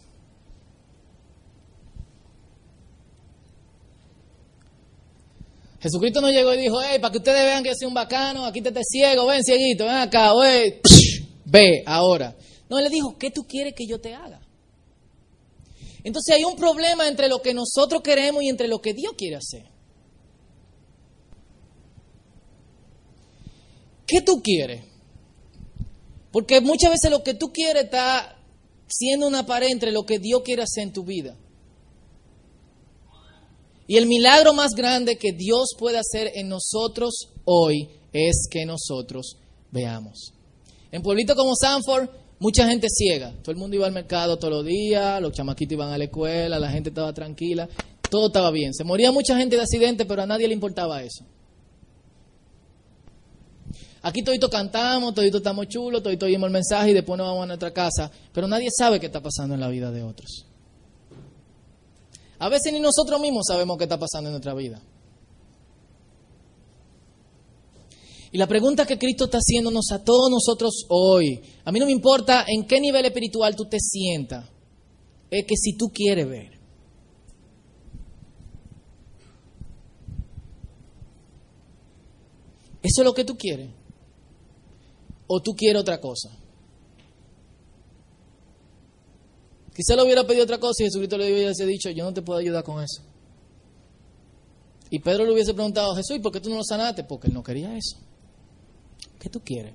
Jesucristo no llegó y dijo, hey, para que ustedes vean que yo soy un bacano, aquí te estés ciego, ven cieguito, ven acá, wey, ve ahora. No, él le dijo, ¿qué tú quieres que yo te haga? Entonces hay un problema entre lo que nosotros queremos y entre lo que Dios quiere hacer. ¿Qué tú quieres? Porque muchas veces lo que tú quieres está siendo una pared entre lo que Dios quiere hacer en tu vida. Y el milagro más grande que Dios puede hacer en nosotros hoy es que nosotros veamos. En pueblitos como Sanford, mucha gente ciega. Todo el mundo iba al mercado todos los días, los chamaquitos iban a la escuela, la gente estaba tranquila, todo estaba bien. Se moría mucha gente de accidentes, pero a nadie le importaba eso. Aquí todito cantamos, todito estamos chulos, todito oímos el mensaje y después nos vamos a nuestra casa, pero nadie sabe qué está pasando en la vida de otros. A veces ni nosotros mismos sabemos qué está pasando en nuestra vida. Y la pregunta que Cristo está haciéndonos a todos nosotros hoy, a mí no me importa en qué nivel espiritual tú te sientas, es que si tú quieres ver. ¿Eso es lo que tú quieres? ¿O tú quieres otra cosa? Quizá le hubiera pedido otra cosa y Jesucristo le hubiese dicho, yo no te puedo ayudar con eso. Y Pedro le hubiese preguntado, Jesús, ¿y por qué tú no lo sanaste? Porque él no quería eso. ¿Qué tú quieres?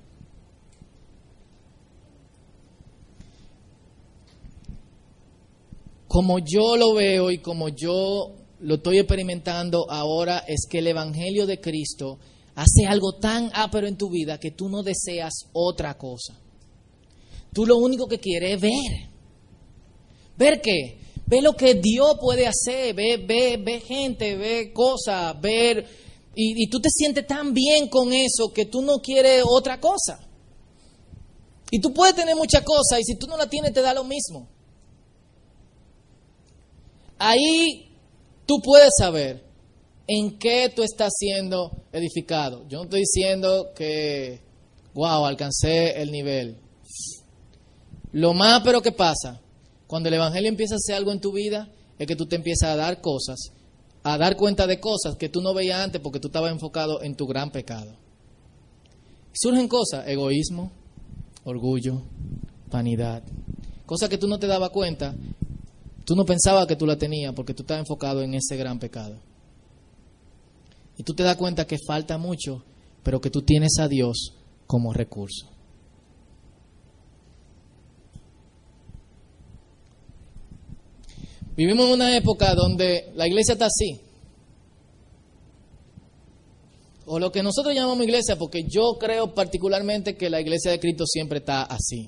Como yo lo veo y como yo lo estoy experimentando ahora, es que el Evangelio de Cristo hace algo tan ápero en tu vida que tú no deseas otra cosa. Tú lo único que quieres es ver. ¿Ver qué? Ve lo que Dios puede hacer, ve, ve, ve gente, ve cosas, ver, y, y tú te sientes tan bien con eso que tú no quieres otra cosa. Y tú puedes tener muchas cosas y si tú no la tienes te da lo mismo. Ahí tú puedes saber en qué tú estás siendo edificado. Yo no estoy diciendo que, wow, alcancé el nivel. Lo más pero que pasa cuando el Evangelio empieza a hacer algo en tu vida es que tú te empiezas a dar cosas, a dar cuenta de cosas que tú no veías antes porque tú estabas enfocado en tu gran pecado. Surgen cosas, egoísmo, orgullo, vanidad, cosas que tú no te dabas cuenta, tú no pensabas que tú la tenías porque tú estabas enfocado en ese gran pecado. Y tú te das cuenta que falta mucho, pero que tú tienes a Dios como recurso. Vivimos en una época donde la iglesia está así. O lo que nosotros llamamos iglesia, porque yo creo particularmente que la iglesia de Cristo siempre está así.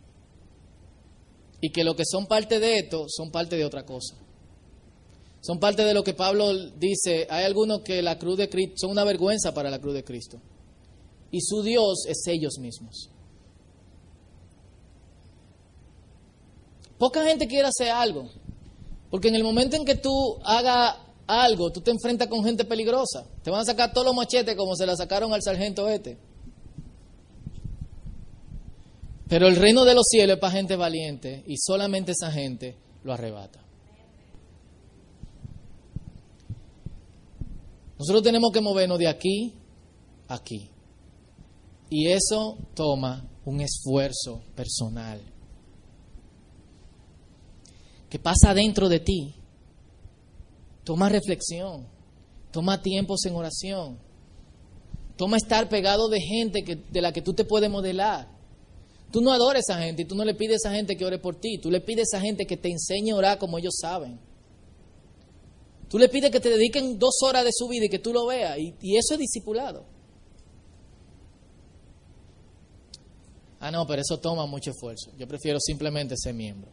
Y que lo que son parte de esto son parte de otra cosa. Son parte de lo que Pablo dice. Hay algunos que la cruz de Cristo son una vergüenza para la cruz de Cristo. Y su Dios es ellos mismos. Poca gente quiere hacer algo. Porque en el momento en que tú hagas algo, tú te enfrentas con gente peligrosa. Te van a sacar todos los machetes como se la sacaron al sargento este. Pero el reino de los cielos es para gente valiente y solamente esa gente lo arrebata. Nosotros tenemos que movernos de aquí a aquí. Y eso toma un esfuerzo personal. Que pasa dentro de ti. Toma reflexión. Toma tiempos en oración. Toma estar pegado de gente que, de la que tú te puedes modelar. Tú no adoras a esa gente y tú no le pides a esa gente que ore por ti. Tú le pides a esa gente que te enseñe a orar como ellos saben. Tú le pides que te dediquen dos horas de su vida y que tú lo veas. Y, y eso es discipulado. Ah, no, pero eso toma mucho esfuerzo. Yo prefiero simplemente ser miembro.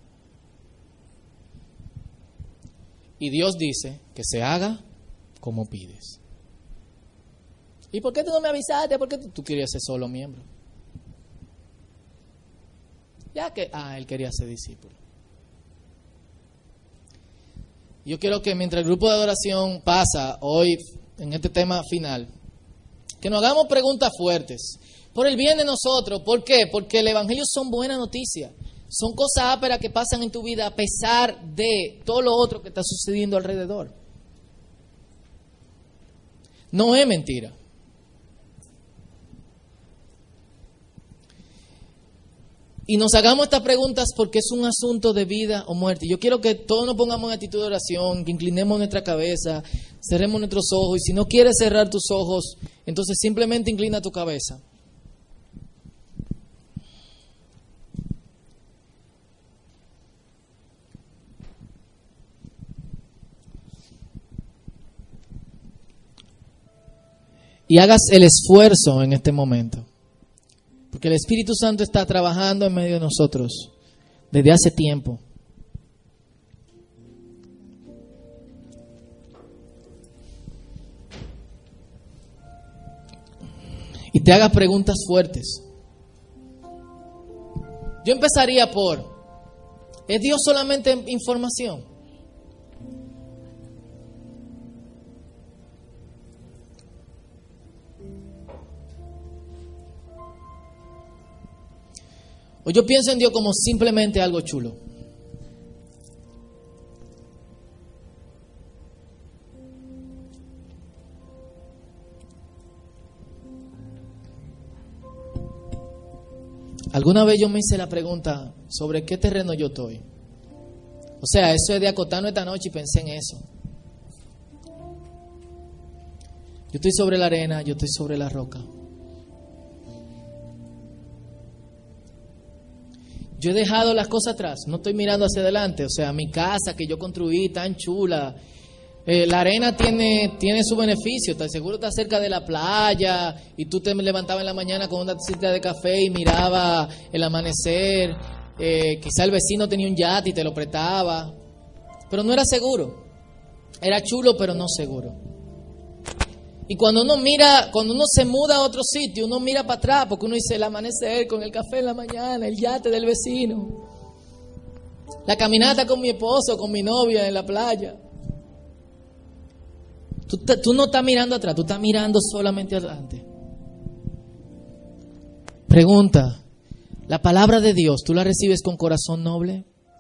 Y Dios dice que se haga como pides. ¿Y por qué tú no me avisaste? ¿Por qué tú, tú querías ser solo miembro? Ya que, ah, él quería ser discípulo. Yo quiero que mientras el grupo de adoración pasa hoy en este tema final, que nos hagamos preguntas fuertes. Por el bien de nosotros. ¿Por qué? Porque el Evangelio son buenas noticias. Son cosas ásperas que pasan en tu vida a pesar de todo lo otro que está sucediendo alrededor. No es mentira. Y nos hagamos estas preguntas porque es un asunto de vida o muerte. Yo quiero que todos nos pongamos en actitud de oración, que inclinemos nuestra cabeza, cerremos nuestros ojos. Y si no quieres cerrar tus ojos, entonces simplemente inclina tu cabeza. Y hagas el esfuerzo en este momento. Porque el Espíritu Santo está trabajando en medio de nosotros desde hace tiempo. Y te hagas preguntas fuertes. Yo empezaría por, ¿es Dios solamente información? O yo pienso en Dios como simplemente algo chulo. Alguna vez yo me hice la pregunta sobre qué terreno yo estoy. O sea, eso es de acotarnos esta noche y pensé en eso. Yo estoy sobre la arena, yo estoy sobre la roca. Yo he dejado las cosas atrás, no estoy mirando hacia adelante. O sea, mi casa que yo construí tan chula. Eh, la arena tiene, tiene su beneficio. Te seguro está cerca de la playa y tú te levantabas en la mañana con una tacita de café y miraba el amanecer. Eh, quizá el vecino tenía un yate y te lo prestaba. Pero no era seguro. Era chulo, pero no seguro. Y cuando uno mira, cuando uno se muda a otro sitio, uno mira para atrás porque uno dice el amanecer con el café en la mañana, el yate del vecino, la caminata con mi esposo, con mi novia en la playa. Tú, tú no estás mirando atrás, tú estás mirando solamente adelante. Pregunta, ¿la palabra de Dios tú la recibes con corazón noble?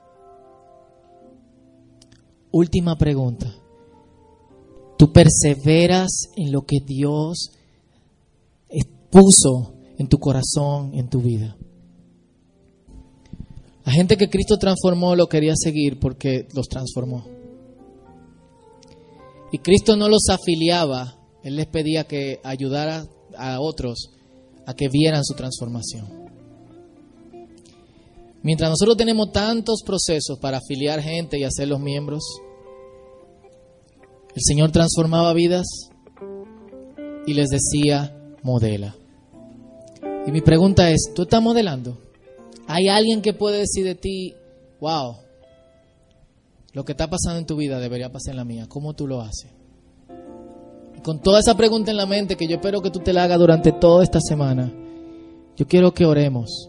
Última pregunta. Tú perseveras en lo que Dios puso en tu corazón, en tu vida. La gente que Cristo transformó lo quería seguir porque los transformó. Y Cristo no los afiliaba, Él les pedía que ayudara a otros a que vieran su transformación. Mientras nosotros tenemos tantos procesos para afiliar gente y hacerlos miembros, el Señor transformaba vidas y les decía, modela. Y mi pregunta es, ¿tú estás modelando? ¿Hay alguien que puede decir de ti, wow, lo que está pasando en tu vida debería pasar en la mía? ¿Cómo tú lo haces? Y con toda esa pregunta en la mente que yo espero que tú te la hagas durante toda esta semana, yo quiero que oremos.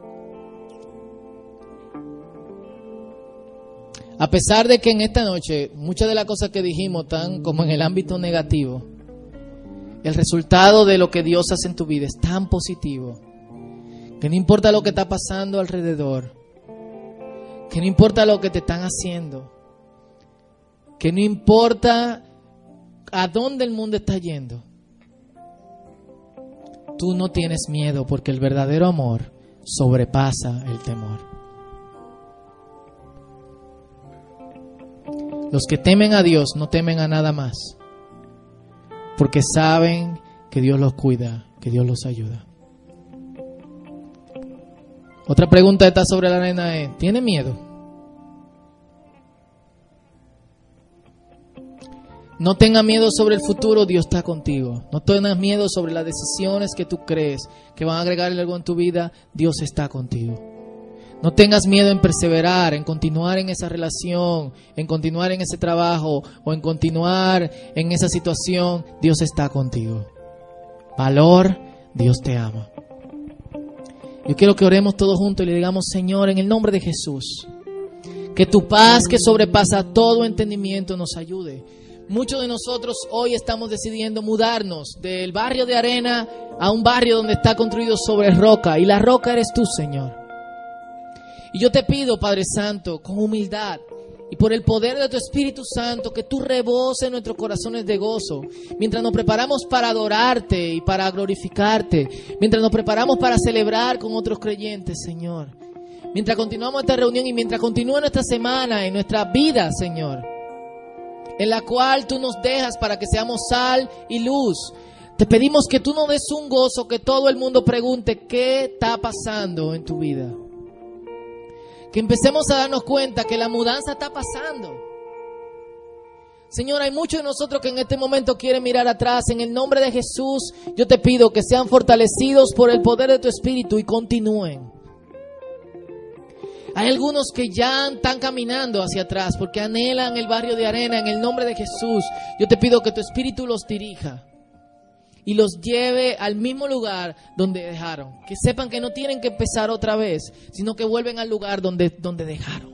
A pesar de que en esta noche muchas de las cosas que dijimos están como en el ámbito negativo, el resultado de lo que Dios hace en tu vida es tan positivo que no importa lo que está pasando alrededor, que no importa lo que te están haciendo, que no importa a dónde el mundo está yendo, tú no tienes miedo porque el verdadero amor sobrepasa el temor. Los que temen a Dios no temen a nada más, porque saben que Dios los cuida, que Dios los ayuda. Otra pregunta que está sobre la arena es, ¿tiene miedo? No tengas miedo sobre el futuro, Dios está contigo. No tengas miedo sobre las decisiones que tú crees que van a agregarle algo en tu vida, Dios está contigo. No tengas miedo en perseverar, en continuar en esa relación, en continuar en ese trabajo o en continuar en esa situación. Dios está contigo. Valor, Dios te ama. Yo quiero que oremos todos juntos y le digamos, Señor, en el nombre de Jesús, que tu paz que sobrepasa todo entendimiento nos ayude. Muchos de nosotros hoy estamos decidiendo mudarnos del barrio de arena a un barrio donde está construido sobre roca, y la roca eres tú, Señor. Y yo te pido, Padre Santo, con humildad y por el poder de tu Espíritu Santo, que tú reboses nuestros corazones de gozo, mientras nos preparamos para adorarte y para glorificarte, mientras nos preparamos para celebrar con otros creyentes, Señor. Mientras continuamos esta reunión y mientras continúa nuestra semana y nuestra vida, Señor, en la cual tú nos dejas para que seamos sal y luz. Te pedimos que tú nos des un gozo, que todo el mundo pregunte qué está pasando en tu vida. Que empecemos a darnos cuenta que la mudanza está pasando. Señor, hay muchos de nosotros que en este momento quieren mirar atrás. En el nombre de Jesús, yo te pido que sean fortalecidos por el poder de tu Espíritu y continúen. Hay algunos que ya están caminando hacia atrás porque anhelan el barrio de arena. En el nombre de Jesús, yo te pido que tu Espíritu los dirija y los lleve al mismo lugar donde dejaron. Que sepan que no tienen que empezar otra vez, sino que vuelven al lugar donde, donde dejaron.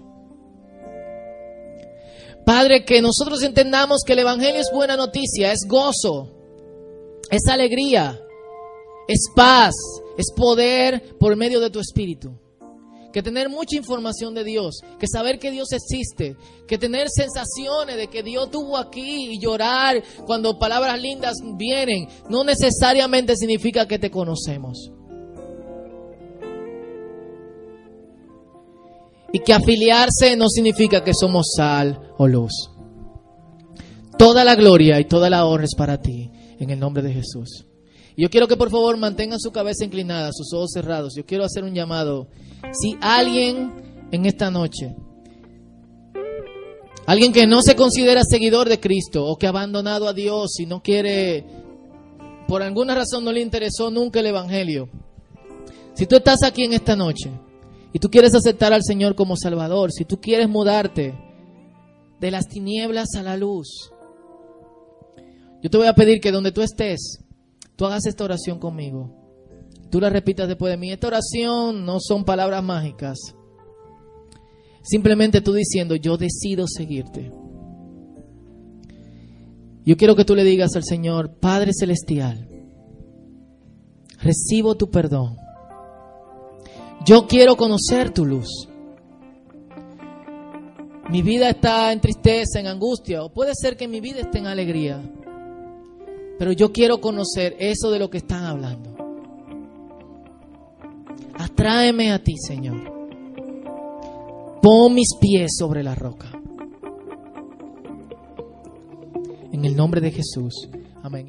Padre, que nosotros entendamos que el Evangelio es buena noticia, es gozo, es alegría, es paz, es poder por medio de tu Espíritu. Que tener mucha información de Dios, que saber que Dios existe, que tener sensaciones de que Dios estuvo aquí y llorar cuando palabras lindas vienen, no necesariamente significa que te conocemos. Y que afiliarse no significa que somos sal o luz. Toda la gloria y toda la honra es para ti, en el nombre de Jesús. Y yo quiero que por favor mantengan su cabeza inclinada, sus ojos cerrados. Yo quiero hacer un llamado. Si alguien en esta noche, alguien que no se considera seguidor de Cristo o que ha abandonado a Dios y no quiere, por alguna razón no le interesó nunca el Evangelio. Si tú estás aquí en esta noche y tú quieres aceptar al Señor como Salvador, si tú quieres mudarte de las tinieblas a la luz, yo te voy a pedir que donde tú estés, tú hagas esta oración conmigo. Tú la repitas después de mí. Esta oración no son palabras mágicas. Simplemente tú diciendo, yo decido seguirte. Yo quiero que tú le digas al Señor, Padre Celestial, recibo tu perdón. Yo quiero conocer tu luz. Mi vida está en tristeza, en angustia, o puede ser que mi vida esté en alegría. Pero yo quiero conocer eso de lo que están hablando. Atráeme a ti, Señor. Pon mis pies sobre la roca. En el nombre de Jesús. Amén.